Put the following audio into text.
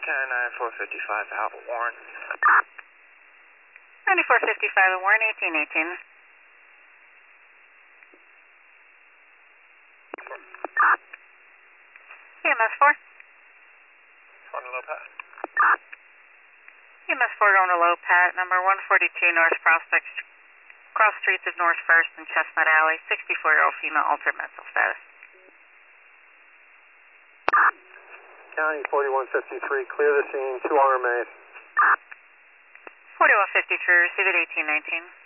9455 out Warren. 9455 Warren, 1818. EMS 4. On the low pat. EMS 4 going to low pat, number 142 North Prospect, cross streets of North 1st and Chestnut Alley, 64-year-old female, altered mental status. County 4153, clear the scene, 2 RMAs. 4153, receive it 1819.